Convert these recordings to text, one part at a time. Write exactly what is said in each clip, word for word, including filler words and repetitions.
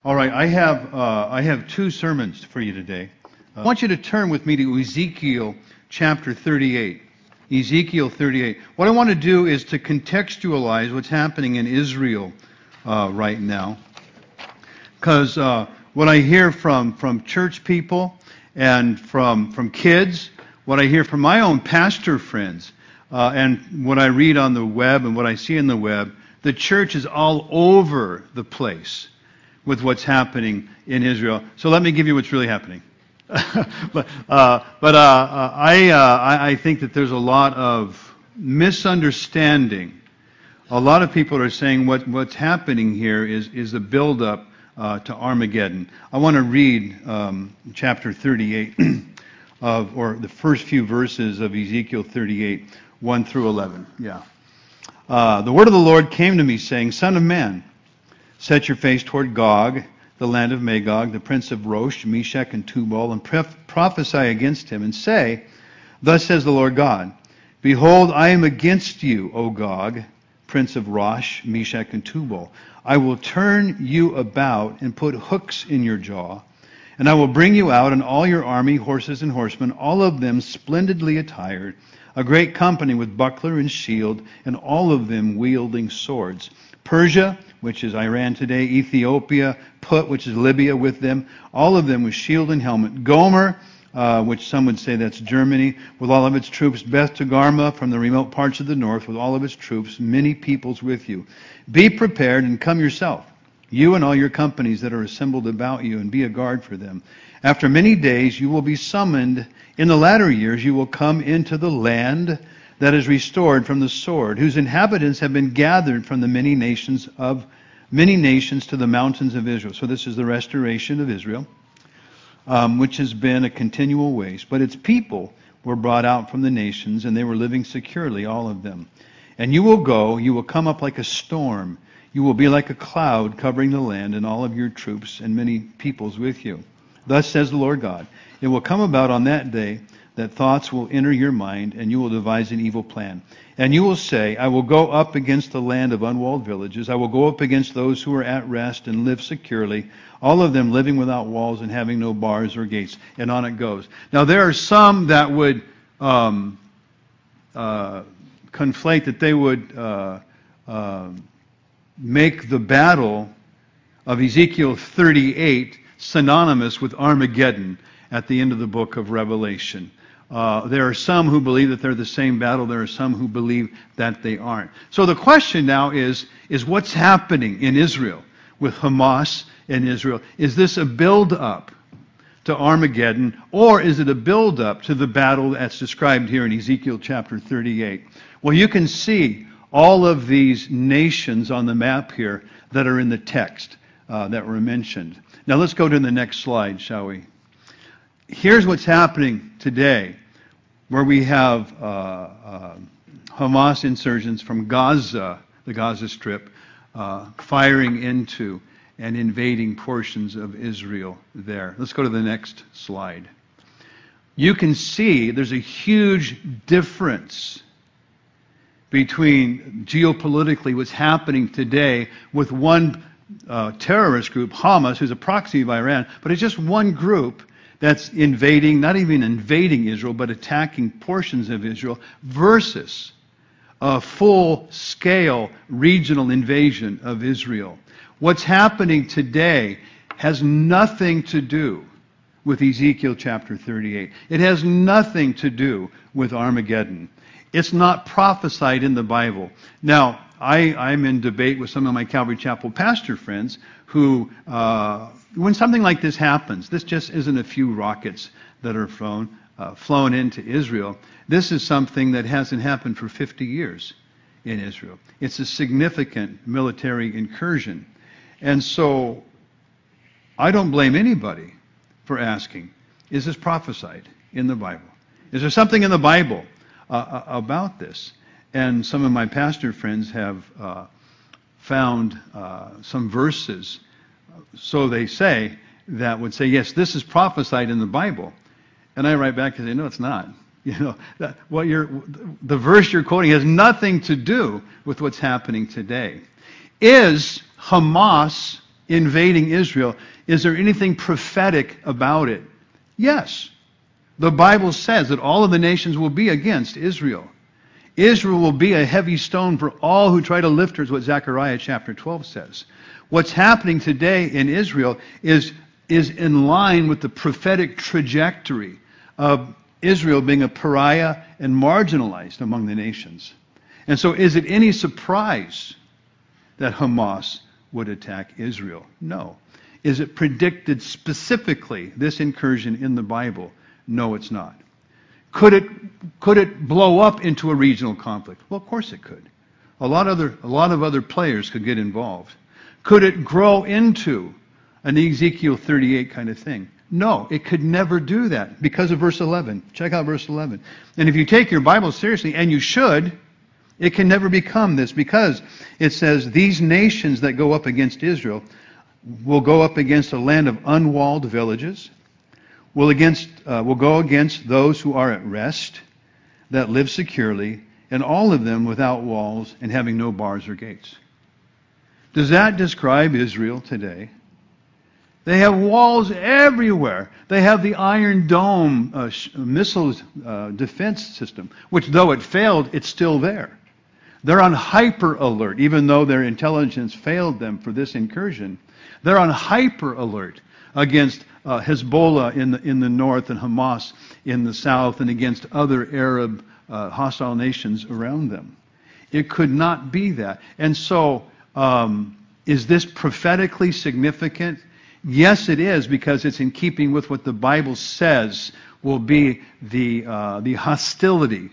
All right, I have uh, I have two sermons for you today. Uh, I want you to turn with me to Ezekiel chapter thirty-eight. Ezekiel thirty-eight. What I want to do is to contextualize what's happening in Israel uh, right now, because uh, what I hear from from church people and from from kids, what I hear from my own pastor friends, uh, and what I read on the web and what I see in the web, the church is all over the place with what's happening in Israel. So let me give you what's really happening. but uh, but uh, I, uh, I think that there's a lot of misunderstanding. A lot of people are saying what, what's happening here is, is a build-up uh, to Armageddon. I want to read um, chapter thirty-eight, of, or the first few verses of Ezekiel thirty-eight, one through eleven. Yeah. Uh, the word of the Lord came to me, saying, Son of man, set your face toward Gog, the land of Magog, the prince of Rosh, Meshech, and Tubal, and prophesy against him, and say, Thus says the Lord God, Behold, I am against you, O Gog, prince of Rosh, Meshech, and Tubal. I will turn you about and put hooks in your jaw, and I will bring you out and all your army, horses and horsemen, all of them splendidly attired, a great company with buckler and shield, and all of them wielding swords. Persia, which is Iran today, Ethiopia, Put, which is Libya with them, all of them with shield and helmet. Gomer, uh, which some would say that's Germany, with all of its troops. Beth Togarmah from the remote parts of the north, with all of its troops, many peoples with you. Be prepared and come yourself, you and all your companies that are assembled about you, and be a guard for them. After many days you will be summoned. In the latter years you will come into the land that is restored from the sword, whose inhabitants have been gathered from the many nations of many nations to the mountains of Israel. So this is the restoration of Israel, um, which has been a continual waste. But its people were brought out from the nations, and they were living securely, all of them. And you will go, you will come up like a storm. You will be like a cloud covering the land, and all of your troops and many peoples with you. Thus says the Lord God, it will come about on that day that thoughts will enter your mind, and you will devise an evil plan. And you will say, I will go up against the land of unwalled villages. I will go up against those who are at rest and live securely, all of them living without walls and having no bars or gates. And on it goes. Now there are some that would um, uh, conflate, that they would uh, uh, make the battle of Ezekiel thirty-eight synonymous with Armageddon at the end of the book of Revelation. Uh, there are some who believe that they're the same battle. There are some who believe that they aren't. So the question now is, is what's happening in Israel with Hamas in Israel? Is this a build-up to Armageddon, or is it a build-up to the battle that's described here in Ezekiel chapter thirty-eight? Well, you can see all of these nations on the map here that are in the text uh, that were mentioned. Now let's go to the next slide, shall we? Here's what's happening today, where we have uh, uh, Hamas insurgents from Gaza, the Gaza Strip, uh, firing into and invading portions of Israel there. Let's go to the next slide. You can see there's a huge difference between geopolitically what's happening today with one uh, terrorist group, Hamas, who's a proxy of Iran, but it's just one group that's invading, not even invading Israel, but attacking portions of Israel, versus a full-scale regional invasion of Israel. What's happening today has nothing to do with Ezekiel chapter thirty-eight. It has nothing to do with Armageddon. It's not prophesied in the Bible. Now, I, I'm in debate with some of my Calvary Chapel pastor friends who, uh, when something like this happens, this just isn't a few rockets that are flown, uh, flown into Israel. This is something that hasn't happened for fifty years in Israel. It's a significant military incursion. And so I don't blame anybody for asking, is this prophesied in the Bible? Is there something in the Bible uh, about this? And some of my pastor friends have uh, found uh, some verses, so they say, that would say, yes, this is prophesied in the Bible. And I write back and say, no, it's not. You know, that, what you're, the verse you're quoting has nothing to do with what's happening today. Is Hamas invading Israel, is there anything prophetic about it? Yes. The Bible says that all of the nations will be against Israel. Israel will be a heavy stone for all who try to lift her, is what Zechariah chapter twelve says. What's happening today in Israel is, is in line with the prophetic trajectory of Israel being a pariah and marginalized among the nations. And so is it any surprise that Hamas would attack Israel? No. Is it predicted specifically, this incursion in the Bible? No, it's not. Could it, could it blow up into a regional conflict? Well, of course it could. A lot, other, a lot of other players could get involved. Could it grow into an Ezekiel thirty-eight kind of thing? No, it could never do that because of verse eleven. Check out verse eleven. And if you take your Bible seriously, and you should, it can never become this, because it says, these nations that go up against Israel will go up against a land of unwalled villages, will, against, uh, will go against those who are at rest, that live securely, and all of them without walls and having no bars or gates. Does that describe Israel today? They have walls everywhere. They have the Iron Dome uh, sh- missile uh, defense system, which though it failed, it's still there. They're on hyper alert, even though their intelligence failed them for this incursion. They're on hyper alert against uh, Hezbollah in the, in the north and Hamas in the south, and against other Arab uh, hostile nations around them. It could not be that. And so, um, is this prophetically significant? Yes, it is, because it's in keeping with what the Bible says will be the uh, the hostility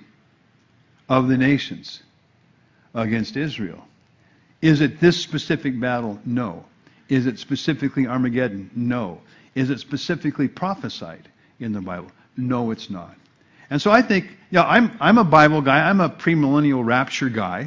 of the nations against Israel. Is it this specific battle? No. Is it specifically Armageddon? No. Is it specifically prophesied in the Bible? No, it's not. And so I think, yeah, I'm I'm a Bible guy. I'm a premillennial rapture guy.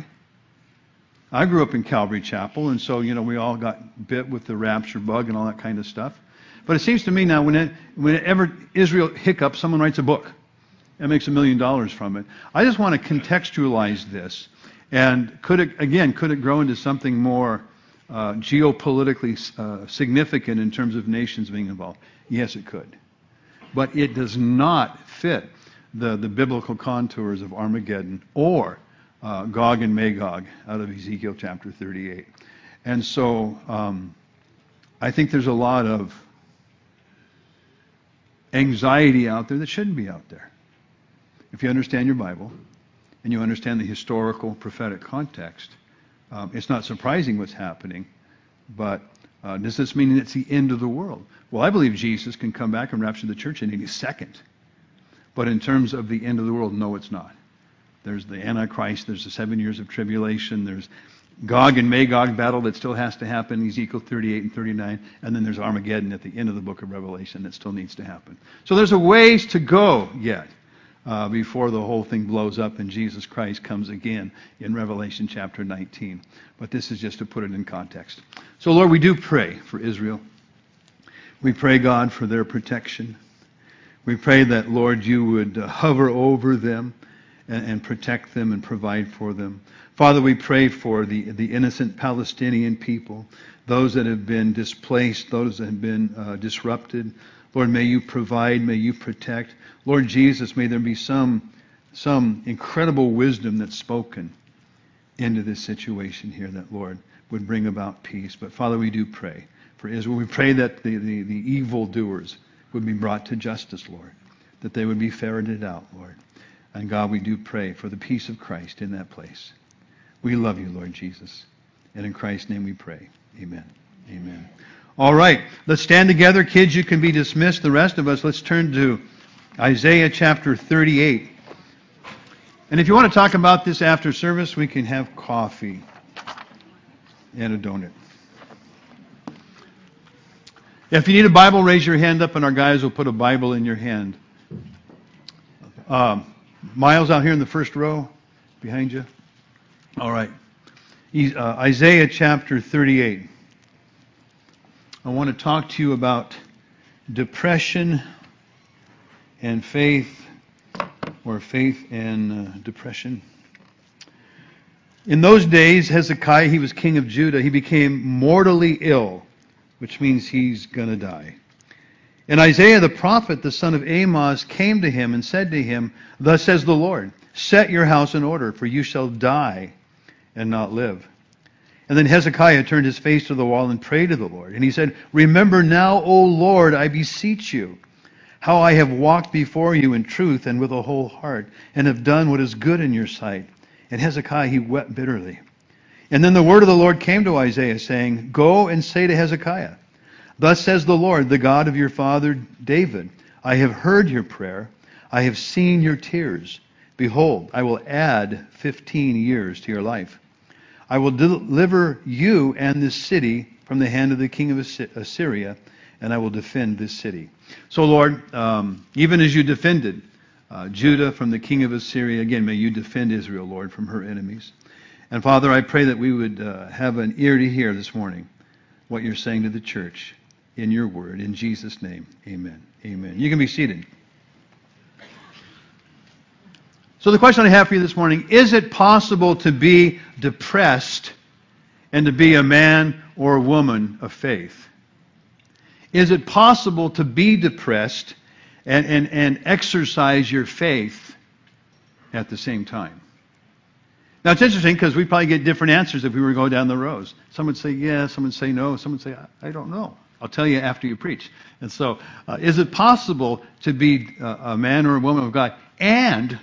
I grew up in Calvary Chapel, and so, you know, we all got bit with the rapture bug and all that kind of stuff. But it seems to me now, when it, whenever Israel hiccups, someone writes a book and makes a million dollars from it. I just want to contextualize this. And could it, again, could it grow into something more uh, geopolitically uh, significant in terms of nations being involved? Yes, it could. But it does not fit the, the biblical contours of Armageddon or uh, Gog and Magog out of Ezekiel chapter thirty-eight. And so um, I think there's a lot of anxiety out there that shouldn't be out there. If you understand your Bible and you understand the historical prophetic context, um, it's not surprising what's happening. But uh, does this mean it's the end of the world? Well, I believe Jesus can come back and rapture the church in any second. But in terms of the end of the world, no, it's not. There's the Antichrist, there's the seven years of tribulation, there's Gog and Magog battle that still has to happen, Ezekiel thirty-eight and thirty-nine, and then there's Armageddon at the end of the book of Revelation that still needs to happen. So there's a ways to go yet uh, before the whole thing blows up and Jesus Christ comes again in Revelation chapter nineteen. But this is just to put it in context. So Lord, we do pray for Israel. We pray, God, for their protection. We pray that, Lord, you would uh, hover over them and, and protect them and provide for them. Father, we pray for the, the innocent Palestinian people, those that have been displaced, those that have been uh, disrupted. Lord, may you provide, may you protect. Lord Jesus, may there be some, some incredible wisdom that's spoken into this situation here that, Lord, would bring about peace. But Father, we do pray for Israel. We pray that the, the, the evildoers would be brought to justice, Lord, that they would be ferreted out, Lord. And God, we do pray for the peace of Christ in that place. We love you, Lord Jesus. And in Christ's name we pray. Amen. Amen. All right. Let's stand together. Kids, you can be dismissed. The rest of us, let's turn to Isaiah chapter thirty-eight. And if you want to talk about this after service, we can have coffee and a donut. If you need a Bible, raise your hand up and our guys will put a Bible in your hand. Um, Miles out here in the first row behind you. All right. Uh, Isaiah chapter thirty-eight. I want to talk to you about depression and faith, or faith and uh, depression. In those days, Hezekiah, he was king of Judah, he became mortally ill which means he's going to die. And Isaiah the prophet, the son of Amoz, came to him and said to him, "Thus says the Lord, set your house in order, for you shall die and not live." And then Hezekiah turned his face to the wall and prayed to the Lord. And he said, "Remember now, O Lord, I beseech you, how I have walked before you in truth and with a whole heart, and have done what is good in your sight." And Hezekiah, he wept bitterly. And then the word of the Lord came to Isaiah, saying, "Go and say to Hezekiah, thus says the Lord, the God of your father David, I have heard your prayer. I have seen your tears. Behold, I will add fifteen years to your life. I will deliver you and this city from the hand of the king of Assyria, and I will defend this city." So, Lord, um, even as you defended uh, Judah from the king of Assyria, again, may you defend Israel, Lord, from her enemies. And Father, I pray that we would uh, have an ear to hear this morning what you're saying to the church in your word. In Jesus' name, amen. Amen. You can be seated. So the question I have for you this morning, is it possible to be depressed and to be a man or a woman of faith? Is it possible to be depressed and, and, and exercise your faith at the same time? Now it's interesting because we probably get different answers if we were to go down the rows. Some would say yes, some would say no, some would say, I, I don't know. I'll tell you after you preach. And so, uh, is it possible to be uh, a man or a woman of God and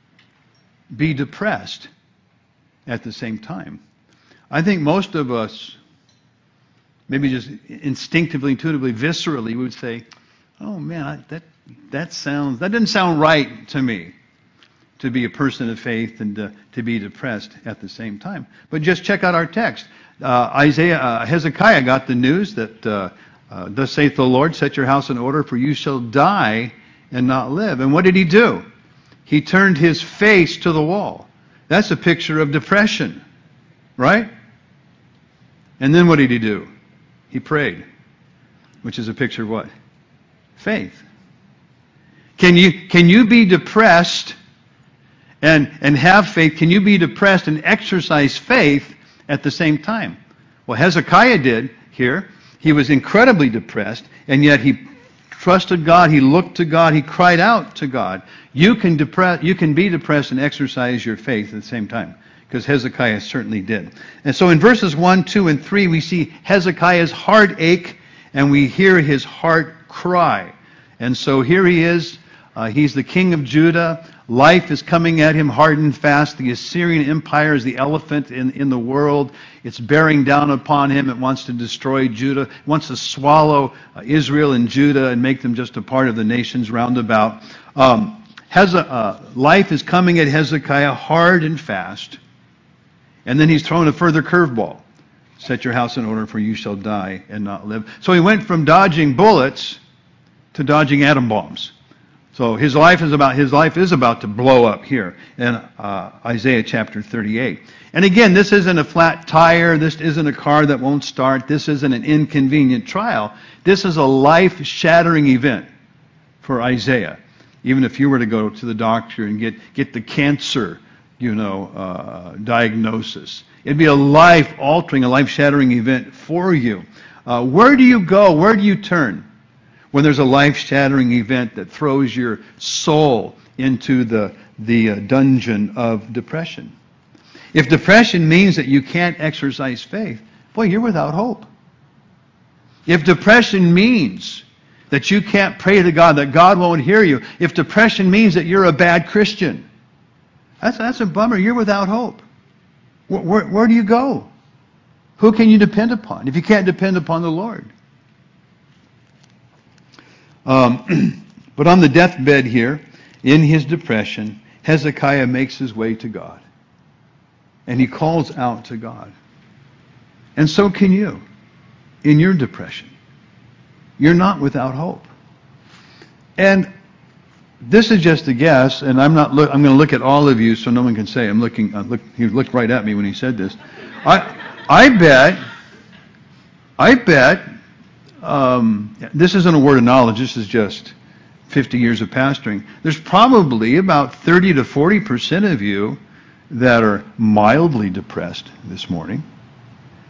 be depressed at the same time? I think most of us, maybe just instinctively, intuitively, viscerally, would say, "Oh man, I, that that sounds that doesn't sound right to me, to be a person of faith and to, to be depressed at the same time." But just check out our text. Uh, Isaiah uh, Hezekiah got the news that uh, uh, "Thus saith the Lord, set your house in order, for you shall die and not live." And what did he do? He turned his face to the wall. That's a picture of depression, right? And then what did he do? He prayed, which is a picture of what? Faith. Can you can you be depressed and and have faith? Can you be depressed and exercise faith at the same time? Well, Hezekiah did here. He was incredibly depressed, and yet he trusted God, he looked to God, he cried out to God. You can depress, you can be depressed and exercise your faith at the same time, because Hezekiah certainly did. And so in verses one, two, and three, we see Hezekiah's heart ache, and we hear his heart cry. And so here he is. Uh, he's the king of Judah. Life is coming at him hard and fast. The Assyrian Empire is the elephant in, in the world. It's bearing down upon him. It wants to destroy Judah. It wants to swallow uh, Israel and Judah and make them just a part of the nations round about. Um, Heze- uh, life is coming at Hezekiah hard and fast. And then he's thrown a further curveball. Set your house in order, for you shall die and not live. So he went from dodging bullets to dodging atom bombs. So his life is about his life is about to blow up here in uh, Isaiah chapter thirty-eight. And again, this isn't a flat tire. This isn't a car that won't start. This isn't an inconvenient trial. This is a life-shattering event for Isaiah. Even if you were to go to the doctor and get get the cancer, you know, uh, diagnosis, it'd be a life-altering, a life-shattering event for you. Uh, where do you go? Where do you turn when there's a life-shattering event that throws your soul into the, the uh, dungeon of depression? If depression means that you can't exercise faith, boy, you're without hope. If depression means that you can't pray to God, that God won't hear you, if depression means that you're a bad Christian, that's, that's a bummer. You're without hope. Where, where, where do you go? Who can you depend upon if you can't depend upon the Lord? Um, but on the deathbed here, in his depression, Hezekiah makes his way to God. And he calls out to God. And so can you in your depression. You're not without hope. And this is just a guess, and I'm not. Look, I'm going to look at all of you, so no one can say I'm looking. Uh, look, he looked right at me when he said this. I, I bet. I bet. Um, this isn't a word of knowledge. This is just fifty years of pastoring. There's probably about thirty to forty percent of you that are mildly depressed this morning.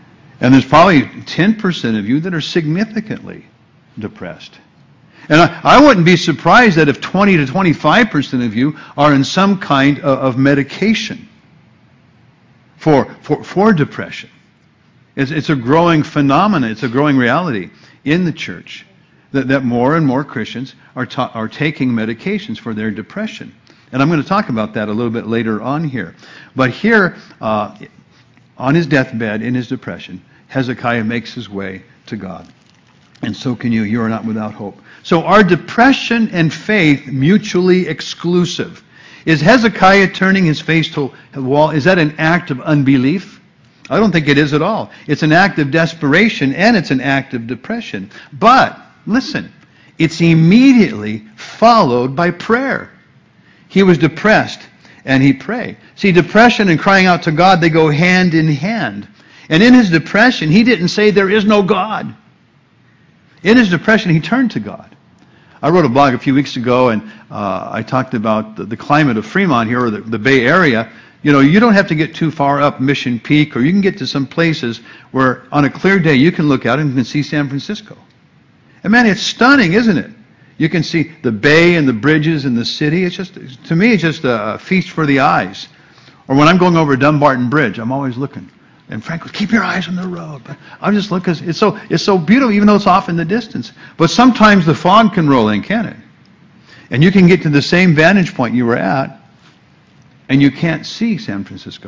And there's probably ten percent of you that are significantly depressed. And I, I wouldn't be surprised that if twenty to twenty-five percent of you are in some kind of, of medication for, for, for depression. It's, it's a growing phenomenon. It's a growing reality in the church that, that more and more Christians are, ta- are taking medications for their depression. And I'm going to talk about that a little bit later on here. But here, uh, on his deathbed, in his depression, Hezekiah makes his way to God. And so can you. You are not without hope. So are depression and faith mutually exclusive? Is Hezekiah turning his face to the wall? Is that an act of unbelief? I don't think it is at all. It's an act of desperation and it's an act of depression. But, listen, it's immediately followed by prayer. He was depressed and he prayed. See, depression and crying out to God, they go hand in hand. And in his depression, he didn't say there is no God. In his depression, he turned to God. I wrote a blog a few weeks ago, and uh, I talked about the, the climate of Fremont here, or the, the Bay Area. You know, you don't have to get too far up Mission Peak, or you can get to some places where on a clear day you can look out and you can see San Francisco. And man, it's stunning, isn't it? You can see the bay and the bridges and the city. It's just, to me, it's just a feast for the eyes. Or when I'm going over Dumbarton Bridge, I'm always looking. And Frank goes, keep your eyes on the road. But I just look, because it's so, it's so beautiful, even though it's off in the distance. But sometimes the fog can roll in, can't it? And you can get to the same vantage point you were at, and you can't see San Francisco.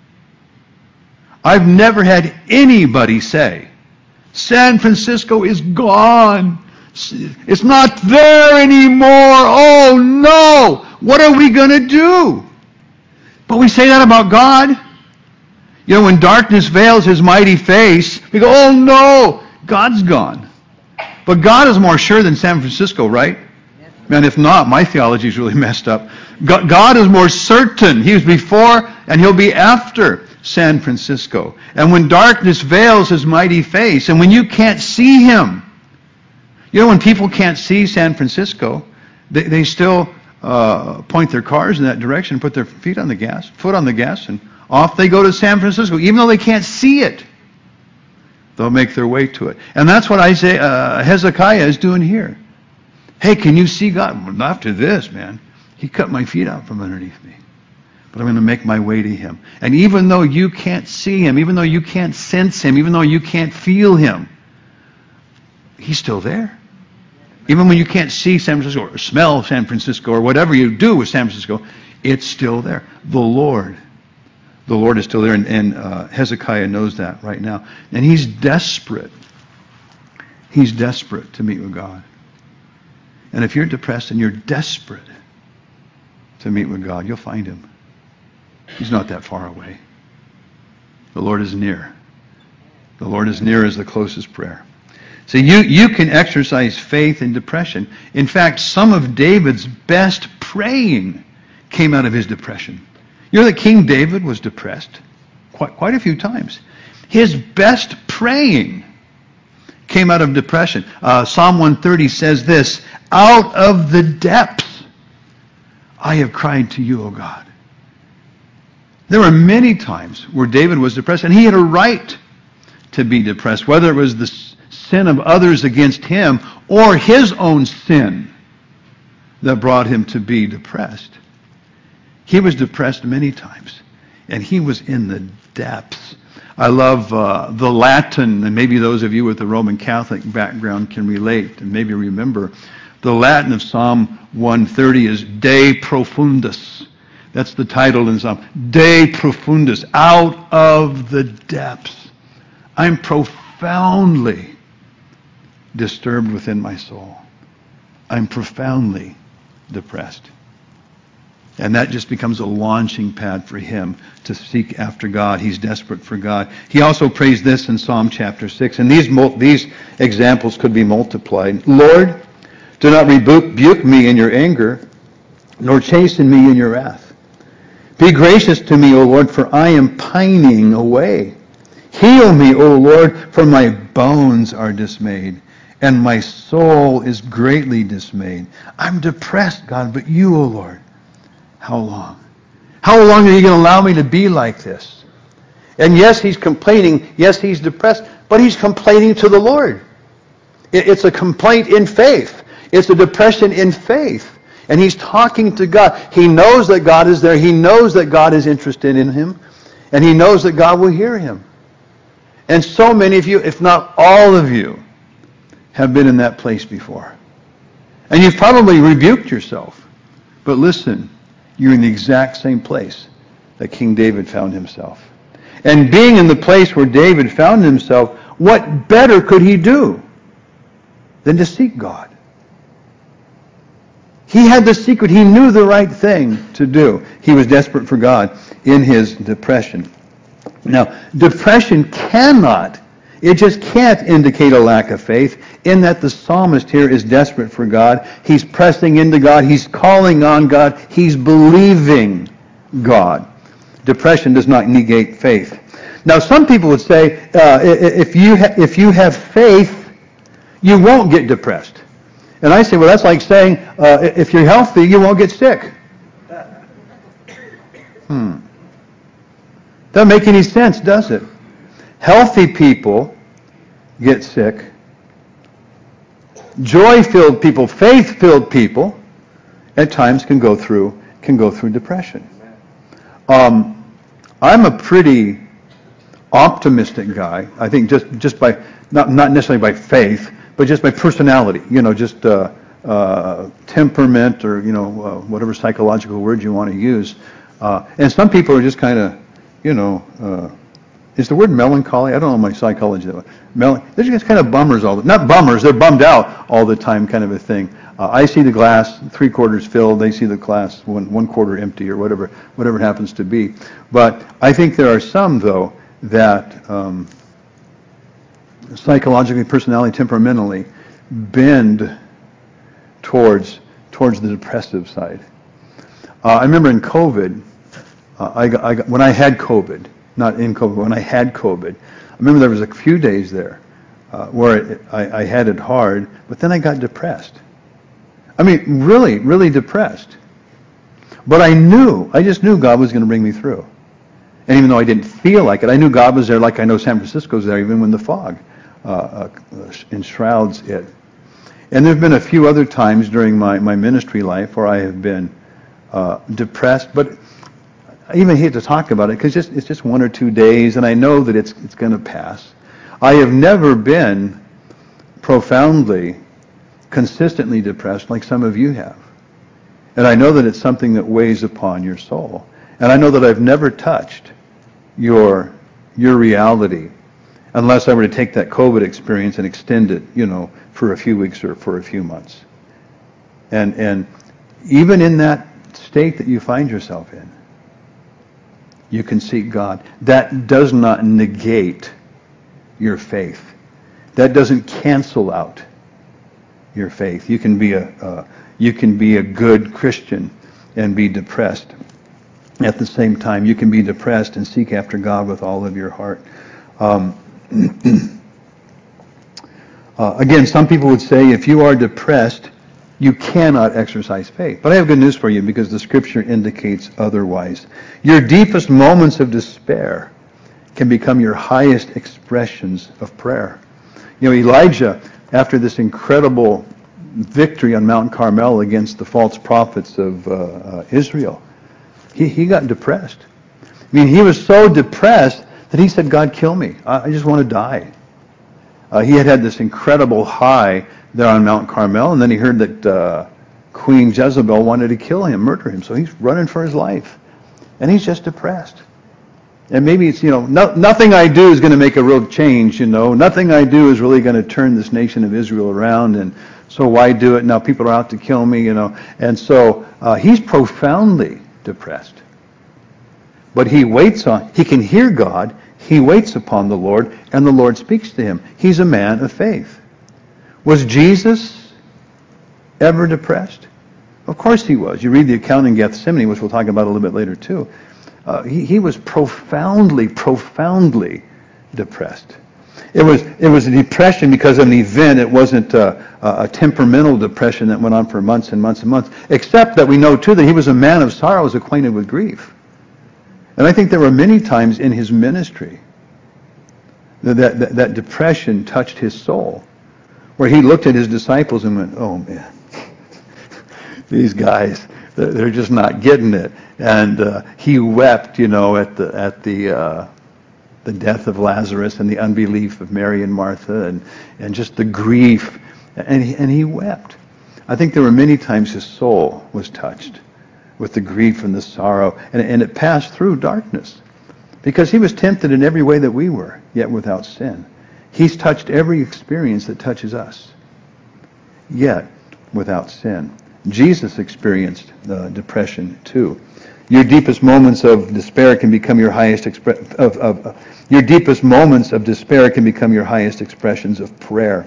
I've never had anybody say, San Francisco is gone. It's not there anymore. Oh, no. What are we going to do? But we say that about God. You know, when darkness veils his mighty face, we go, oh, no, God's gone. But God is more sure than San Francisco, right? Man, if not, my theology is really messed up. God is more certain. He was before and he'll be after San Francisco. And when darkness veils his mighty face, and when you can't see him, you know, when people can't see San Francisco, they, they still uh, point their cars in that direction, put their feet on the gas, foot on the gas, and off they go to San Francisco. Even though they can't see it, they'll make their way to it. And that's what Isaiah, uh, Hezekiah is doing here. Hey, can you see God? Well, after this, man, he cut my feet out from underneath me. But I'm going to make my way to him. And even though you can't see him, even though you can't sense him, even though you can't feel him, he's still there. Even when you can't see San Francisco or smell San Francisco or whatever you do with San Francisco, it's still there. The Lord. The Lord is still there. And, and uh, Hezekiah knows that right now. And he's desperate. He's desperate to meet with God. And if you're depressed and you're desperate to meet with God, you'll find him. He's not that far away. The Lord is near. The Lord is near is the closest prayer. So you, you can exercise faith in depression. In fact, some of David's best praying came out of his depression. You know that King David was depressed quite, quite a few times. His best praying came out of depression. Uh, Psalm one thirty says this, out of the depths I have cried to you, O God. There were many times where David was depressed, and he had a right to be depressed, whether it was the sin of others against him or his own sin that brought him to be depressed. He was depressed many times, and he was in the depths. I love uh, the Latin, and maybe those of you with a Roman Catholic background can relate and maybe remember. The Latin of Psalm one thirty is De Profundis. That's the title in Psalm. De Profundis, out of the depths. I'm profoundly disturbed within my soul. I'm profoundly depressed. And that just becomes a launching pad for him to seek after God. He's desperate for God. He also prays this in Psalm chapter six. And these these examples could be multiplied. Lord, do not rebuke me in your anger, nor chasten me in your wrath. Be gracious to me, O Lord, for I am pining away. Heal me, O Lord, for my bones are dismayed, and my soul is greatly dismayed. I'm depressed, God, but you, O Lord, how long? How long are you going to allow me to be like this? And yes, he's complaining. Yes, he's depressed. But he's complaining to the Lord. It's a complaint in faith. It's a depression in faith. And he's talking to God. He knows that God is there. He knows that God is interested in him. And he knows that God will hear him. And so many of you, if not all of you, have been in that place before. And you've probably rebuked yourself. But listen, you're in the exact same place that King David found himself. And being in the place where David found himself, what better could he do than to seek God? He had the secret. He knew the right thing to do. He was desperate for God in his depression. Now, depression cannot, it just can't indicate a lack of faith, in that the psalmist here is desperate for God. He's pressing into God. He's calling on God. He's believing God. Depression does not negate faith. Now, some people would say, uh, if you ha- if you have faith, you won't get depressed. And I say, well, that's like saying, uh, if you're healthy, you won't get sick. Hmm. Doesn't make any sense, does it? Healthy people get sick. Joy-filled people, faith-filled people, at times can go through can go through depression. Um, I'm a pretty optimistic guy. I think just just by not not necessarily by faith, but just by personality. You know, just uh, uh, temperament, or you know, uh, whatever psychological word you want to use. Uh, and some people are just kind of, you know, uh, is the word melancholy? I don't know my psychology. Mel- they're just kind of bummers all the not bummers. They're bummed out all the time, kind of a thing. Uh, I see the glass three quarters filled. They see the glass one one quarter empty, or whatever whatever it happens to be. But I think there are some, though, that um, psychologically, personality, temperamentally bend towards towards the depressive side. Uh, I remember in COVID, uh, I, got, I got, when I had COVID, not in COVID, when I had COVID, I remember there was a few days there uh, where it, I, I had it hard, but then I got depressed. I mean, really, really depressed. But I knew, I just knew God was going to bring me through. And even though I didn't feel like it, I knew God was there, like I know San Francisco's there, even when the fog uh, uh, enshrouds it. And there have been a few other times during my, my ministry life where I have been uh, depressed, but I even hate to talk about it because just, it's just one or two days, and I know that it's it's going to pass. I have never been profoundly, consistently depressed like some of you have. And I know that it's something that weighs upon your soul. And I know that I've never touched your your reality unless I were to take that COVID experience and extend it, you know, for a few weeks or for a few months. And and even in that state that you find yourself in, you can seek God. That does not negate your faith. That doesn't cancel out your faith. You can be a uh, you can be a good Christian and be depressed. At the same time, you can be depressed and seek after God with all of your heart. Um, uh, again, some people would say if you are depressed, you cannot exercise faith. But I have good news for you because the Scripture indicates otherwise. Your deepest moments of despair can become your highest expressions of prayer. You know, Elijah, after this incredible victory on Mount Carmel against the false prophets of uh, uh, Israel, he, he got depressed. I mean, he was so depressed that he said, God, kill me. I, I just want to die. Uh, he had had this incredible high there on Mount Carmel, and then he heard that uh, Queen Jezebel wanted to kill him, murder him. So he's running for his life. And he's just depressed. And maybe it's, you know, no, nothing I do is going to make a real change, you know. Nothing I do is really going to turn this nation of Israel around, and so why do it? Now people are out to kill me, you know. And so uh, he's profoundly depressed. But he waits on, he can hear God, he waits upon the Lord, and the Lord speaks to him. He's a man of faith. Was Jesus ever depressed? Of course he was. You read the account in Gethsemane, which we'll talk about a little bit later too. Uh, he, he was profoundly, profoundly depressed. It was it was a depression because of an event. It wasn't a, a temperamental depression that went on for months and months and months, except that we know too that he was a man of sorrows, acquainted with grief. And I think there were many times in his ministry that, that, that depression touched his soul, where he looked at his disciples and went, oh man, these guys, they're just not getting it. And uh, he wept, you know, at the at the uh, the death of Lazarus and the unbelief of Mary and Martha, and, and just the grief. And he, and he wept. I think there were many times his soul was touched with the grief and the sorrow, and, and it passed through darkness, because he was tempted in every way that we were, yet without sin. He's touched every experience that touches us, yet without sin. Jesus experienced uh, depression too. Your deepest moments of despair can become your highest expre- of, of uh, your deepest moments of despair can become your highest expressions of prayer.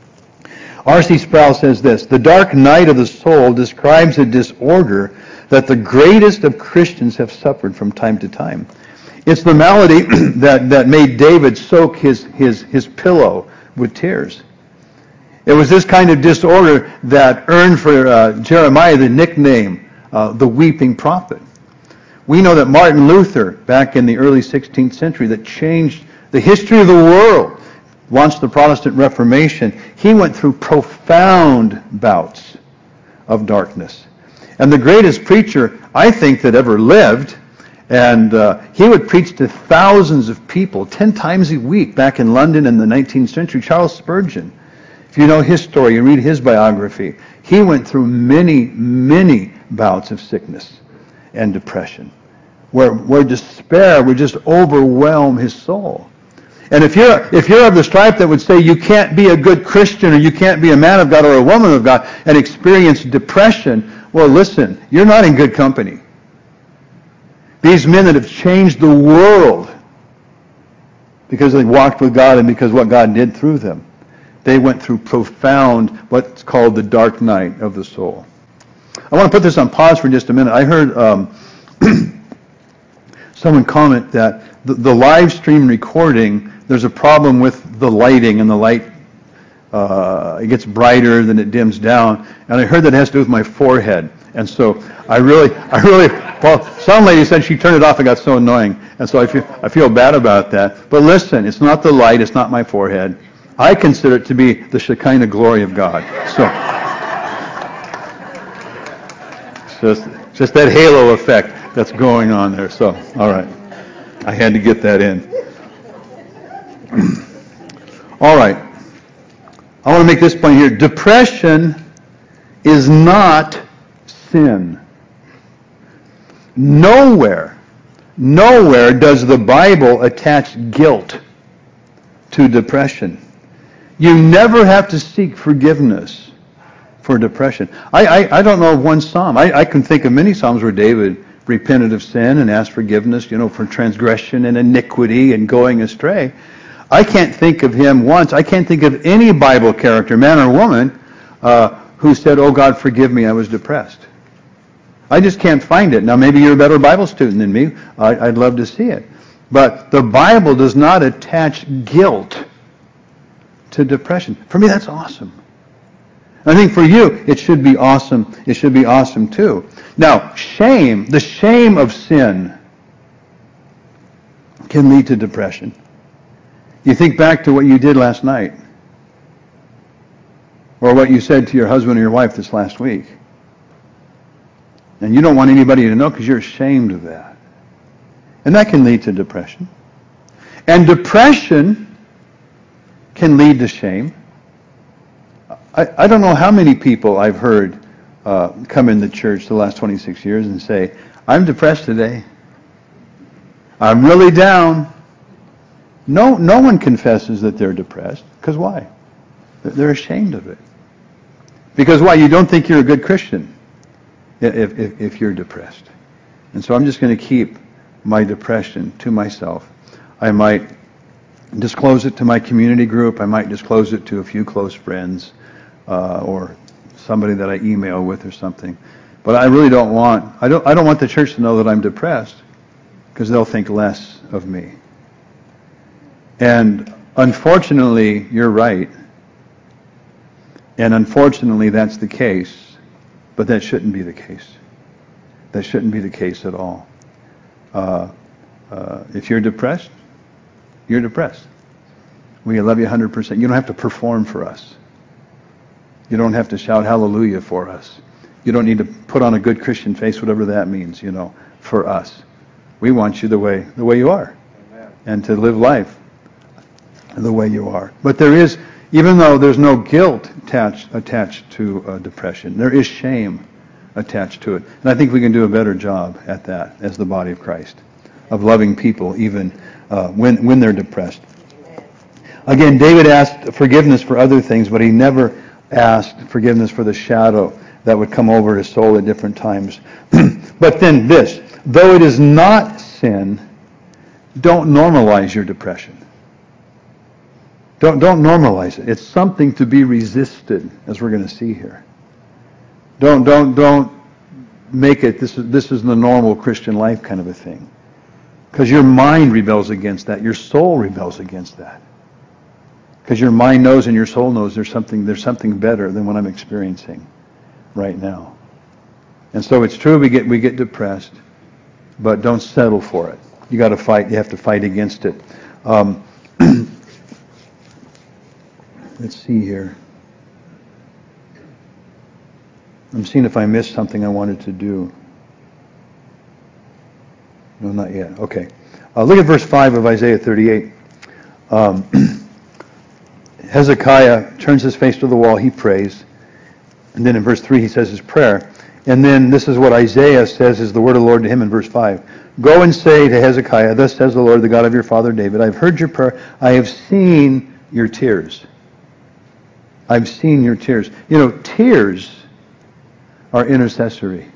R C Sproul says this: the dark night of the soul describes a disorder that the greatest of Christians have suffered from time to time. It's the malady that, that made David soak his, his, his pillow with tears. It was this kind of disorder that earned for uh, Jeremiah the nickname, uh, the weeping prophet. We know that Martin Luther, back in the early sixteenth century, that changed the history of the world, launched the Protestant Reformation. He went through profound bouts of darkness. And the greatest preacher, I think, that ever lived, and uh, he would preach to thousands of people ten times a week back in London in the nineteenth century, Charles Spurgeon. If you know his story, you read his biography, he went through many, many bouts of sickness and depression, where, where despair would just overwhelm his soul. And if you're if you're of the stripe that would say you can't be a good Christian, or you can't be a man of God or a woman of God and experience depression, well, listen, you're not in good company. These men that have changed the world because they walked with God and because what God did through them, they went through profound, what's called the dark night of the soul. I want to put this on pause for just a minute. I heard um, someone comment that the, the live stream recording, there's a problem with the lighting, and the light, uh, it gets brighter, then it dims down. And I heard that it has to do with my forehead. And so I really, I really, well, some lady said she turned it off. It got so annoying. And so I feel, I feel bad about that. But listen, it's not the light, it's not my forehead. I consider it to be the Shekinah glory of God. So it's just, just that halo effect that's going on there. So, all right. I had to get that in. All right. I want to make this point here. Depression is not sin. Nowhere, nowhere does the Bible attach guilt to depression. You never have to seek forgiveness for depression. I, I, I don't know of one psalm. I, I can think of many psalms where David repented of sin and asked forgiveness, you know, for transgression and iniquity and going astray. I can't think of him once. I can't think of any Bible character, man or woman, uh, who said, "Oh God, forgive me, I was depressed." I just can't find it. Now, maybe you're a better Bible student than me. I, I'd love to see it. But the Bible does not attach guilt to depression. For me, that's awesome. I think for you, it should be awesome. It should be awesome too. Now, shame, the shame of sin, can lead to depression. You think back to what you did last night, or what you said to your husband or your wife this last week. And you don't want anybody to know because you're ashamed of that. And that can lead to depression. And depression can lead to shame. I, I don't know how many people I've heard uh, come into church the last twenty-six years and say, "I'm depressed today. I'm really down." No, no one confesses that they're depressed. Because why? They're ashamed of it. Because why? You don't think you're a good Christian if, if, if you're depressed. And so I'm just going to keep my depression to myself. I might disclose it to my community group. I might disclose it to a few close friends uh, or somebody that I email with or something. But I really don't want, I don't, I don't want the church to know that I'm depressed, because they'll think less of me. And unfortunately, you're right. And unfortunately, that's the case. But that shouldn't be the case. That shouldn't be the case at all. Uh, Uh, if you're depressed, you're depressed. We love you one hundred percent. You don't have to perform for us. You don't have to shout hallelujah for us. You don't need to put on a good Christian face, whatever that means, you know, for us. We want you the way the way you are. Amen. And to live life the way you are. But there is, even though there's no guilt attached attached to uh, depression, there is shame attached to it. And I think we can do a better job at that as the body of Christ, of loving people even uh, when when they're depressed. Again, David asked forgiveness for other things, but he never asked forgiveness for the shadow that would come over his soul at different times. But then this, though it is not sin, don't normalize your depression. Don't don't normalize it. It's something to be resisted, as we're going to see here. Don't don't don't make it this is this is the normal Christian life kind of a thing. Because your mind rebels against that. Your soul rebels against that. Because your mind knows and your soul knows there's something there's something better than what I'm experiencing right now. And so it's true we get we get depressed, but don't settle for it. You got to fight. You have to fight against it. Um, let's see here. I'm seeing if I missed something I wanted to do. No, not yet. Okay. Uh, look at verse five of Isaiah thirty-eight. Um, Hezekiah turns his face to the wall. He prays. And then in verse three he says his prayer. And then this is what Isaiah says is the word of the Lord to him in verse five. Go and say to Hezekiah, thus says the Lord, the God of your father David, I have heard your prayer. I have seen your tears. I've seen your tears. You know, tears are intercessory.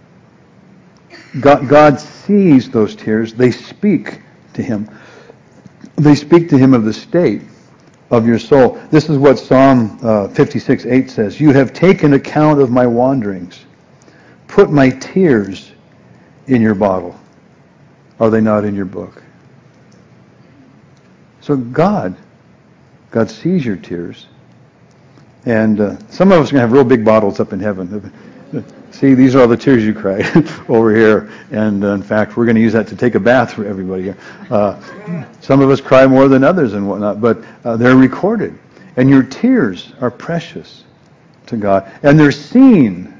God, God sees those tears. They speak to him. They speak to him of the state of your soul. This is what Psalm uh, fifty-six eight says. You have taken account of my wanderings. Put my tears in your bottle. Are they not in your book? So God, God sees your tears. And uh, some of us are going to have real big bottles up in heaven. See, these are all the tears you cried over here. And uh, in fact, we're going to use that to take a bath for everybody here. Uh, some of us cry more than others and whatnot, but uh, they're recorded. And your tears are precious to God. And they're seen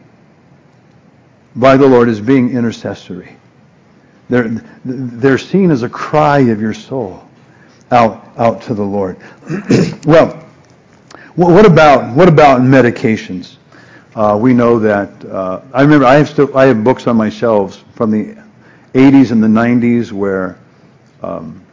by the Lord as being intercessory. They're, they're seen as a cry of your soul out, out to the Lord. Well, what about, what about medications? Uh, we know that uh, I remember I have still I have books on my shelves from the eighties and the nineties where um,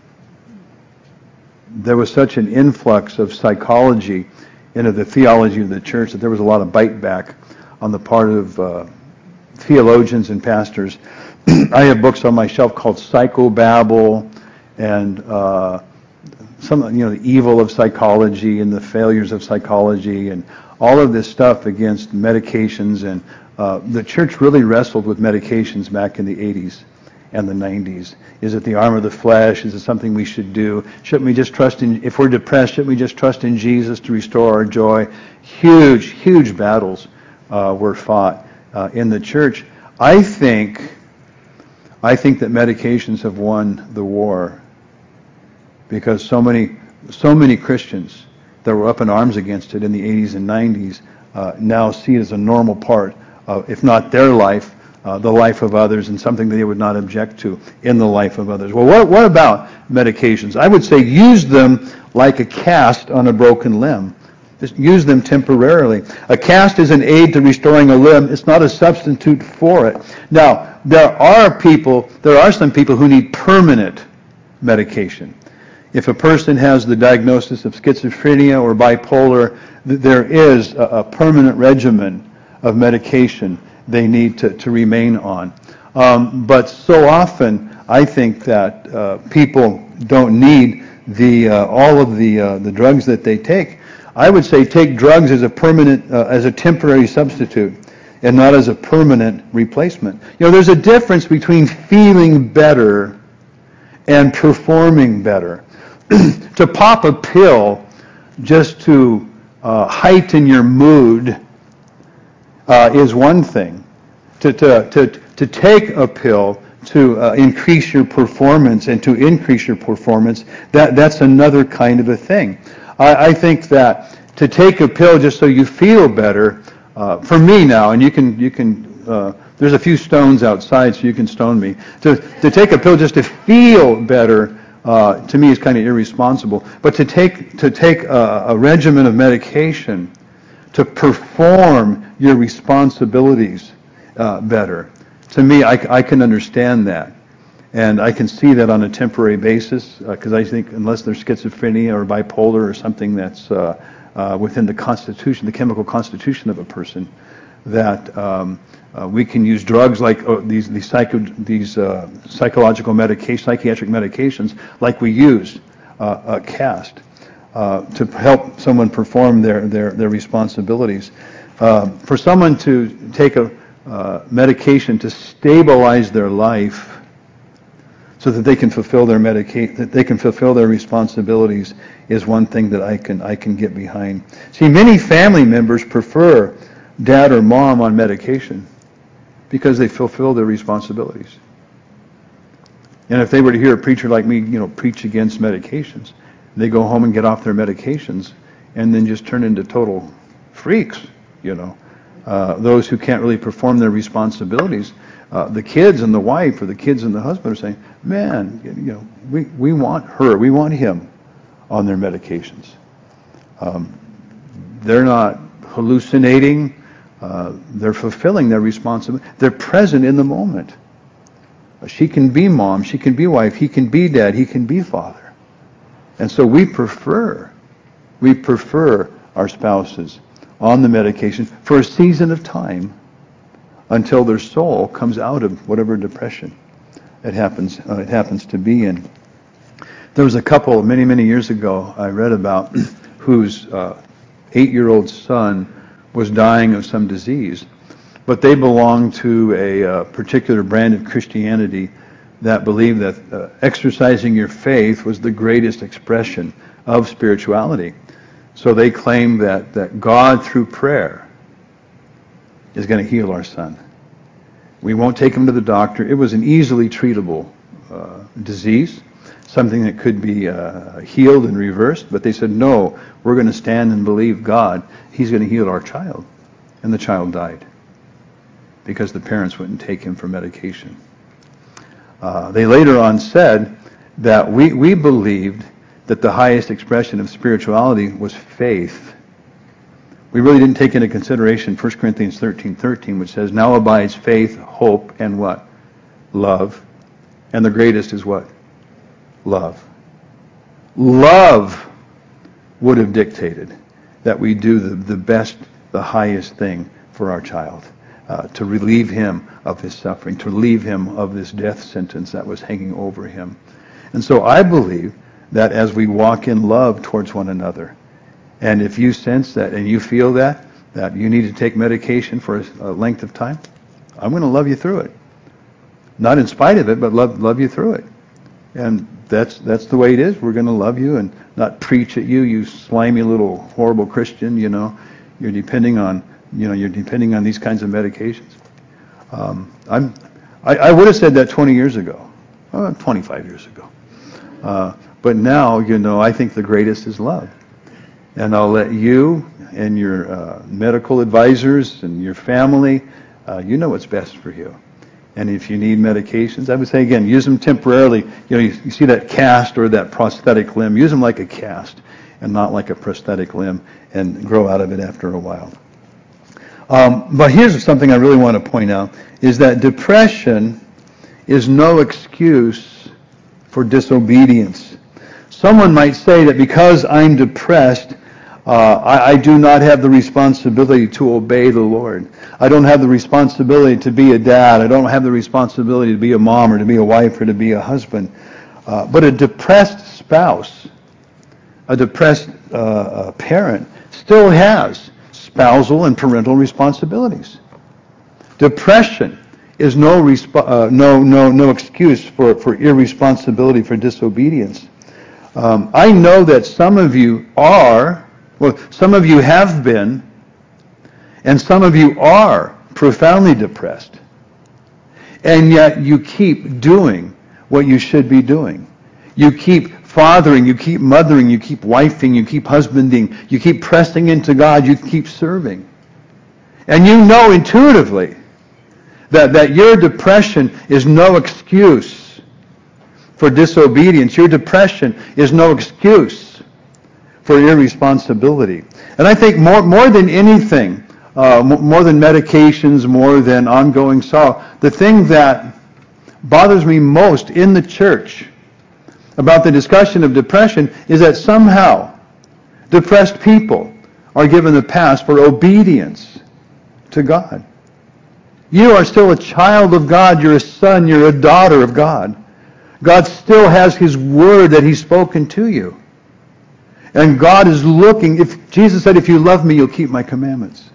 there was such an influx of psychology into the theology of the church that there was a lot of bite back on the part of uh, theologians and pastors. I have books on my shelf called Psychobabble and uh, some you know the evil of psychology and the failures of psychology and all of this stuff against medications, and uh, the church really wrestled with medications back in the eighties and the nineties. Is it the arm of the flesh? Is it something we should do? Shouldn't we just trust in, if we're depressed, shouldn't we just trust in Jesus to restore our joy? Huge, huge battles uh, were fought uh, in the church. I think, I think that medications have won the war because so many, so many Christians that were up in arms against it in the eighties and nineties uh, now see it as a normal part of, if not their life, uh, the life of others, and something they would not object to in the life of others. Well, what, what about medications? I would say use them like a cast on a broken limb. Just use them temporarily. A cast is an aid to restoring a limb. It's not a substitute for it. Now, there are people, there are some people who need permanent medication. If a person has the diagnosis of schizophrenia or bipolar, th- there is a, a permanent regimen of medication they need to, to remain on. Um, but so often, I think that uh, people don't need the uh, all of the uh, the drugs that they take. I would say take drugs as a permanent, uh, as a temporary substitute, and not as a permanent replacement. You know, there's a difference between feeling better and performing better. To pop a pill just to uh, heighten your mood uh, is one thing. To, to, to, to take a pill to uh, increase your performance and to increase your performance, that that's another kind of a thing. I, I think that to take a pill just so you feel better, uh, for me now, and you can you can uh, there's a few stones outside, so you can stone me. To to take a pill just to feel better, uh, to me is kind of irresponsible. But to take to take a, a regimen of medication to perform your responsibilities uh, better, to me, I, I can understand that. And I can see that on a temporary basis, because uh, I think unless there's schizophrenia or bipolar or something that's uh, uh, within the constitution, the chemical constitution of a person, that um, uh, we can use drugs like uh, these these, psycho, these uh, psychological medications, psychiatric medications, like we used uh, uh, cast, uh, to help someone perform their their, their responsibilities. Uh, for someone to take a uh, medication to stabilize their life, so that they can fulfill their medica- that they can fulfill their responsibilities, is one thing that I can I can get behind. See, many family members prefer dad or mom on medication because they fulfill their responsibilities. And if they were to hear a preacher like me, you know, preach against medications, they go home and get off their medications and then just turn into total freaks, you know. Uh, those who can't really perform their responsibilities. Uh, the kids and the wife or the kids and the husband are saying, man, you know, we, we want her, we want him on their medications. Um, they're not hallucinating. Uh, they're fulfilling their responsibility. They're present in the moment. She can be mom, she can be wife, he can be dad, he can be father. And so we prefer, we prefer our spouses on the medication for a season of time, until their soul comes out of whatever depression it happens uh, it happens to be in. There was a couple many many years ago I read about whose uh, eight-year-old son was dying of some disease, but they belonged to a uh, particular brand of Christianity that believed that uh, exercising your faith was the greatest expression of spirituality. So they claimed that that God through prayer is going to heal our son. We won't take him to the doctor. It was an easily treatable uh, disease, something that could be uh, healed and reversed. But they said, no, we're going to stand and believe God. He's going to heal our child. And the child died because the parents wouldn't take him for medication. Uh, they later on said that we, we believed that the highest expression of spirituality was faith. We really didn't take into consideration First Corinthians thirteen thirteen, which says, now abides faith, hope, and what? Love. And the greatest is what? Love. Love would have dictated that we do the, the best, the highest thing for our child, uh, to relieve him of his suffering, to relieve him of this death sentence that was hanging over him. And so I believe that as we walk in love towards one another, and if you sense that and you feel that, that you need to take medication for a length of time, I'm going to love you through it. Not in spite of it, but love love you through it. And that's that's the way it is. We're going to love you and not preach at you, you slimy little horrible Christian, you know. You're depending on, you know, you're depending on these kinds of medications. Um, I'm, I, I would have said that twenty years ago, uh, twenty-five years ago. Uh, but now, you know, I think the greatest is love. And I'll let you and your uh, medical advisors and your family, uh, you know what's best for you. And if you need medications, I would say, again, use them temporarily. You know, you, you see that cast or that prosthetic limb, use them like a cast and not like a prosthetic limb, and grow out of it after a while. Um, but here's something I really want to point out, is that depression is no excuse for disobedience. Someone might say that because I'm depressed, uh, I, I do not have the responsibility to obey the Lord. I don't have the responsibility to be a dad. I don't have the responsibility to be a mom or to be a wife or to be a husband. Uh, but a depressed spouse, a depressed uh, parent, still has spousal and parental responsibilities. Depression is no resp- uh, no no no excuse for, for irresponsibility, for disobedience. Um, I know that some of you are, well, some of you have been, and some of you are profoundly depressed. And yet you keep doing what you should be doing. You keep fathering, you keep mothering, you keep wifing, you keep husbanding, you keep pressing into God, you keep serving. And you know intuitively that, that your depression is no excuse for disobedience. Your depression is no excuse for irresponsibility. And I think more, more than anything, uh, more than medications, more than ongoing sorrow, the thing that bothers me most in the church about the discussion of depression is that somehow depressed people are given the pass for obedience to God. You are still a child of God. You're a son. You're a daughter of God. God still has His word that He's spoken to you. And God is looking. If Jesus said, if you love me, you'll keep my commandments.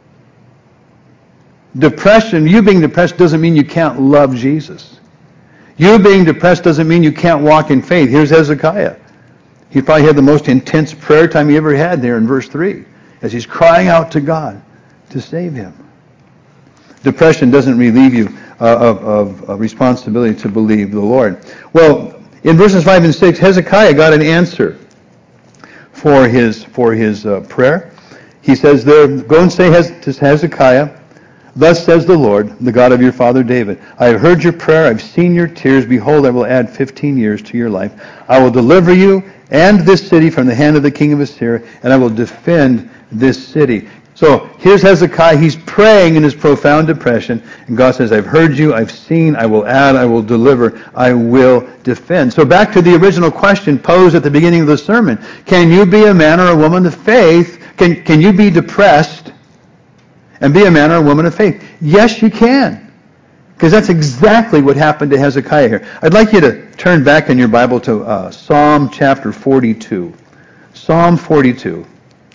Depression, you being depressed doesn't mean you can't love Jesus. You being depressed doesn't mean you can't walk in faith. Here's Hezekiah. He probably had the most intense prayer time he ever had there in verse three, as he's crying out to God to save him. Depression doesn't relieve you uh, of, of, of responsibility to believe the Lord. Well, in verses five and six, Hezekiah got an answer for his for his uh, prayer. He says there, go and say to Hezekiah, thus says the Lord, the God of your father David, I have heard your prayer, I've seen your tears. Behold, I will add fifteen years to your life. I will deliver you and this city from the hand of the king of Assyria, and I will defend this city. So here's Hezekiah. He's praying in his profound depression, and God says, I've heard you, I've seen, I will add, I will deliver, I will defend. So back to the original question posed at the beginning of the sermon. Can you be a man or a woman of faith? Can, can you be depressed and be a man or a woman of faith? Yes, you can. Because that's exactly what happened to Hezekiah here. I'd like you to turn back in your Bible to uh, Psalm chapter forty-two. Psalm forty-two.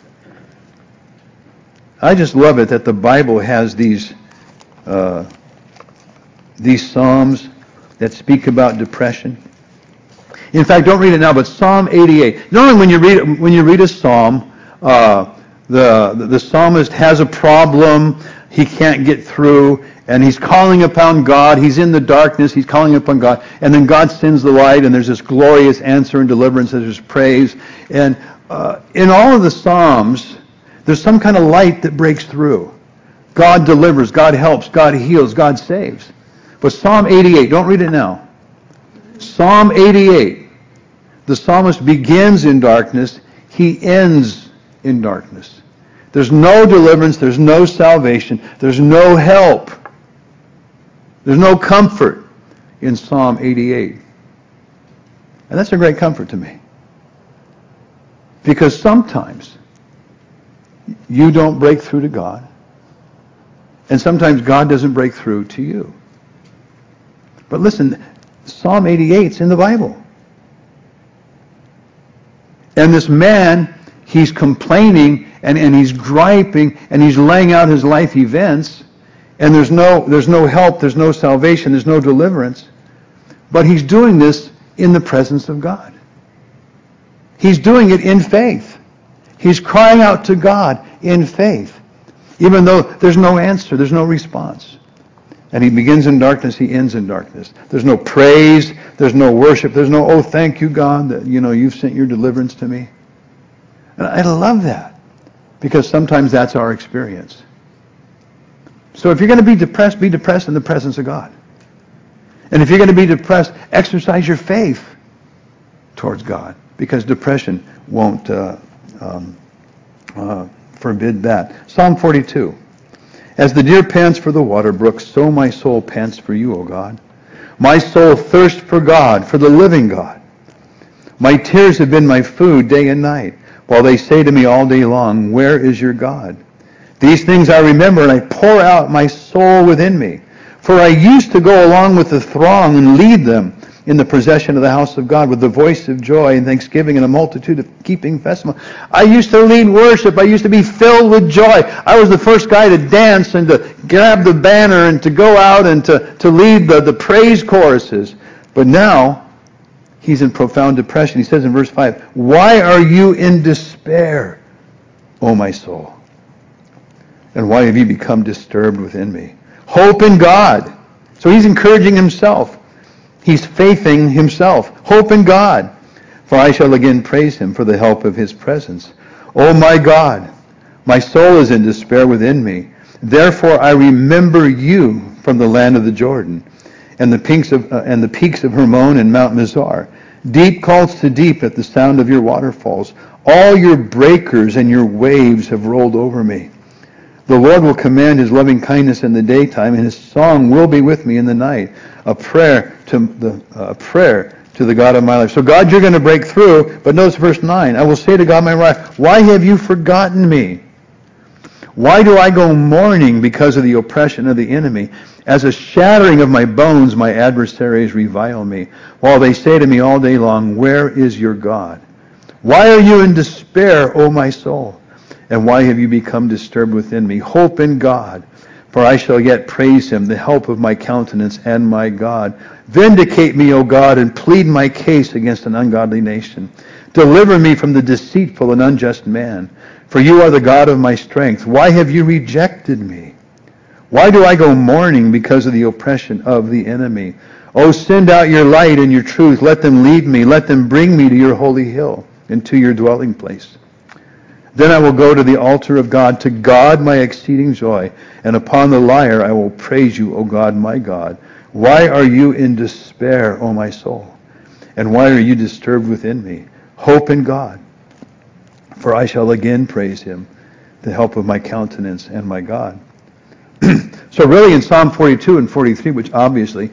I just love it that the Bible has these uh, these psalms that speak about depression. In fact, don't read it now, but Psalm eighty-eight. Normally, when you read when you read a psalm, uh, the the psalmist has a problem. He can't get through, and he's calling upon God. He's in the darkness. He's calling upon God, and then God sends the light, and there's this glorious answer and deliverance. There's praise, and uh, in all of the psalms, there's some kind of light that breaks through. God delivers, God helps, God heals, God saves. But Psalm eighty-eight, don't read it now. Psalm eighty-eight, the psalmist begins in darkness, he ends in darkness. There's no deliverance, there's no salvation, there's no help. There's no comfort in Psalm eighty-eight. And that's a great comfort to me. Because sometimes you don't break through to God. And sometimes God doesn't break through to you. But listen, Psalm eighty-eight is in the Bible. And this man, he's complaining and, and he's griping and he's laying out his life events. And there's no, there's no help, there's no salvation, there's no deliverance. But he's doing this in the presence of God. He's doing it in faith. He's crying out to God in faith, even though there's no answer, there's no response. And he begins in darkness, he ends in darkness. There's no praise, there's no worship, there's no, oh, thank you, God, that, you know, you've sent your deliverance to me. And I love that, because sometimes that's our experience. So if you're going to be depressed, be depressed in the presence of God. And if you're going to be depressed, exercise your faith towards God, because depression won't uh, Um, uh, forbid that. Psalm forty-two. As the deer pants for the water brook, so my soul pants for you, O God. My soul thirsts for God, for the living God. My tears have been my food day and night, while they say to me all day long, where is your God? These things I remember, and I pour out my soul within me. For I used to go along with the throng and lead them in the possession of the house of God with the voice of joy and thanksgiving and a multitude of keeping festival. I used to lead worship. I used to be filled with joy. I was the first guy to dance and to grab the banner and to go out and to, to lead the, the praise choruses. But now, he's in profound depression. He says in verse five, why are you in despair, O my soul? And why have you become disturbed within me? Hope in God, So he's encouraging himself. He's faithing himself. Hope in God, for I shall again praise him for the help of his presence. O my God, my soul is in despair within me. Therefore I remember you from the land of the Jordan, and the peaks of, uh, and the peaks of Hermon and Mount Mizar. Deep calls to deep at the sound of your waterfalls. All your breakers and your waves have rolled over me. The Lord will command his loving kindness in the daytime, and his song will be with me in the night. A prayer to the uh, prayer to the God of my life. So God, you're going to break through. But notice verse nine. I will say to God my life, why have you forgotten me? Why do I go mourning because of the oppression of the enemy? As a shattering of my bones, my adversaries revile me, while they say to me all day long, where is your God? Why are you in despair, O my soul? And why have you become disturbed within me? Hope in God, for I shall yet praise him, the help of my countenance and my God. Vindicate me, O God, and plead my case against an ungodly nation. Deliver me from the deceitful and unjust man, for you are the God of my strength. Why have you rejected me? Why do I go mourning because of the oppression of the enemy? Oh, send out your light and your truth. Let them lead me. Let them bring me to your holy hill and to your dwelling place. Then I will go to the altar of God, to God my exceeding joy, and upon the lyre I will praise you, O God, my God. Why are you in despair, O my soul? And why are you disturbed within me? Hope in God, for I shall again praise him, the help of my countenance and my God. So really in Psalm forty-two and forty-three, which obviously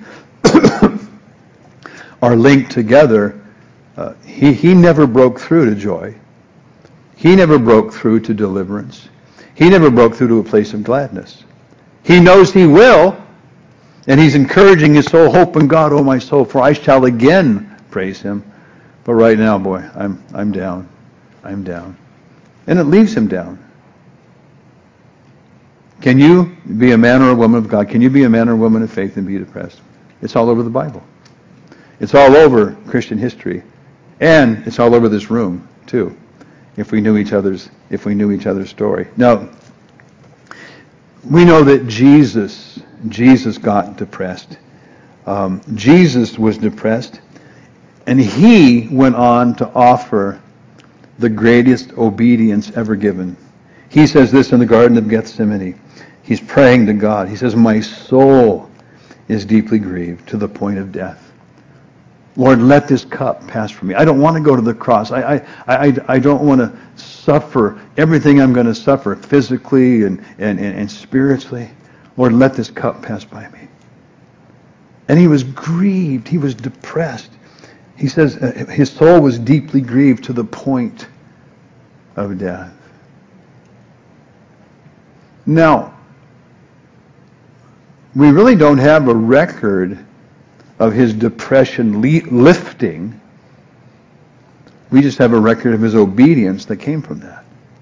are linked together, uh, he, he never broke through to joy. He never broke through to deliverance. He never broke through to a place of gladness. He knows he will, and he's encouraging his soul, hope in God, O my soul, for I shall again praise him. But right now, boy, I'm I'm down. I'm down. And it leaves him down. Can you be a man or a woman of God? Can you be a man or a woman of faith and be depressed? It's all over the Bible. It's all over Christian history. And it's all over this room, too, if we knew each other's if we knew each other's story. Now, we know that Jesus, Jesus got depressed. Um, Jesus was depressed, and he went on to offer the greatest obedience ever given. He says this in the Garden of Gethsemane. He's praying to God. He says, my soul is deeply grieved to the point of death. Lord, let this cup pass from me. I don't want to go to the cross. I, I, I, I don't want to suffer everything I'm going to suffer physically and, and, and, and spiritually. Lord, let this cup pass by me. And he was grieved. He was depressed. He says uh, his soul was deeply grieved to the point of death. Now, we really don't have a record of his depression le- lifting. We just have a record of his obedience that came from that.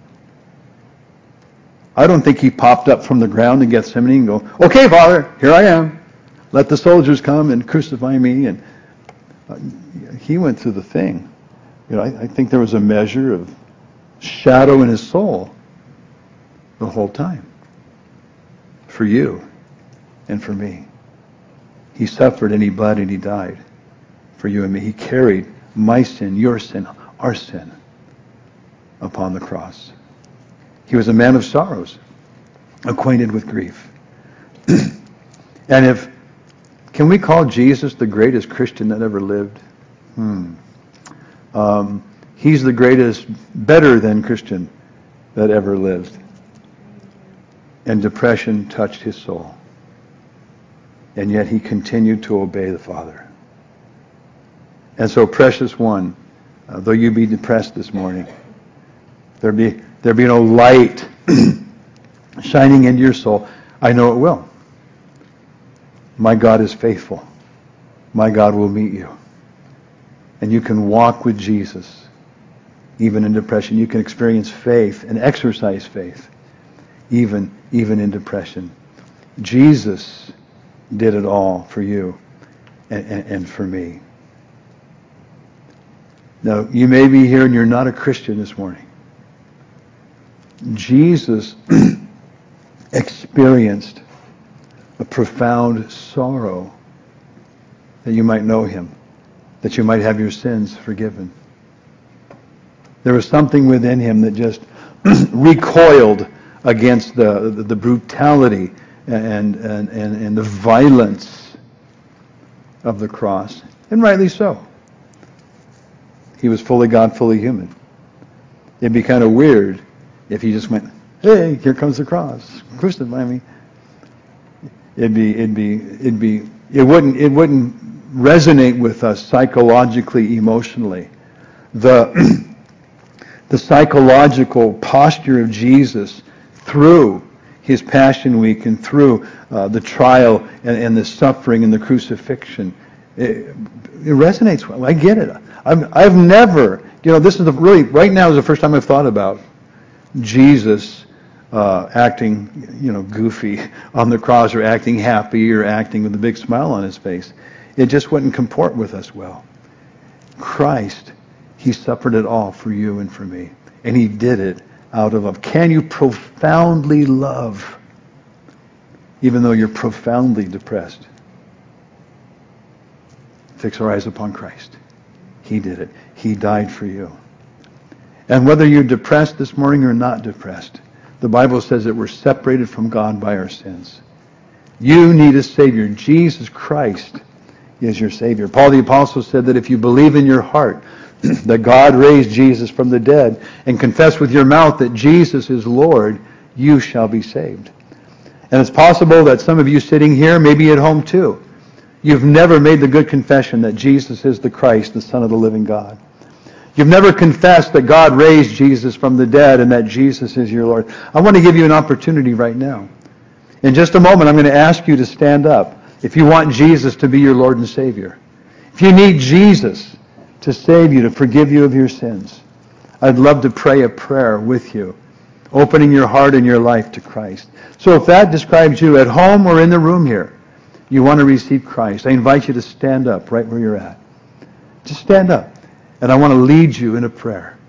I don't think he popped up from the ground in Gethsemane and go, okay, Father, here I am. Let the soldiers come and crucify me. And uh, he went through the thing. You know, I, I think there was a measure of shadow in his soul the whole time. For you and for me. He suffered and he bled and he died for you and me. He carried my sin, your sin, our sin upon the cross. He was a man of sorrows, acquainted with grief. And if, can we call Jesus the greatest Christian that ever lived? Hmm. Um, he's the greatest, better than Christian that ever lived. And depression touched his soul. And yet he continued to obey the Father. And so, precious one, uh, though you be depressed this morning, there be there be no light shining into your soul. I know it will. My God is faithful. My God will meet you. And you can walk with Jesus, even in depression. You can experience faith and exercise faith, even even in depression. Jesus did it all for you and, and, and for me. Now, you may be here and you're not a Christian this morning. Jesus experienced a profound sorrow that you might know him, that you might have your sins forgiven. There was something within him that just recoiled against the, the, the brutality and, and, and, and the violence of the cross. And rightly so. He was fully God, fully human. It'd be kind of weird if he just went, hey, here comes the cross. Crucify me. It'd be, it'd be, it'd be, it wouldn't, it wouldn't resonate with us psychologically, emotionally. The, the psychological posture of Jesus through his Passion Week and through uh, the trial and, and the suffering and the crucifixion, it, it resonates well. I get it. I've, I've never, you know, this is the really, right now is the first time I've thought about Jesus uh, acting, you know, goofy on the cross, or acting happy, or acting with a big smile on his face. It just wouldn't comport with us well. Christ, he suffered it all for you and for me. And he did it out of love. Can you profoundly love even though you're profoundly depressed? Fix our eyes upon Christ. He did it. He died for you. And whether you're depressed this morning or not depressed, the Bible says that we're separated from God by our sins. You need a Savior. Jesus Christ is your Savior. Paul the Apostle said that if you believe in your heart that God raised Jesus from the dead and confess with your mouth that Jesus is Lord, you shall be saved. And it's possible that some of you sitting here, maybe at home too, you've never made the good confession that Jesus is the Christ, the Son of the living God. You've never confessed that God raised Jesus from the dead and that Jesus is your Lord. I want to give you an opportunity right now. In just a moment, I'm going to ask you to stand up if you want Jesus to be your Lord and Savior. If you need Jesus to save you, to forgive you of your sins, I'd love to pray a prayer with you, opening your heart and your life to Christ. So if that describes you at home or in the room here, you want to receive Christ, I invite you to stand up right where you're at. Just stand up. And I want to lead you in a prayer.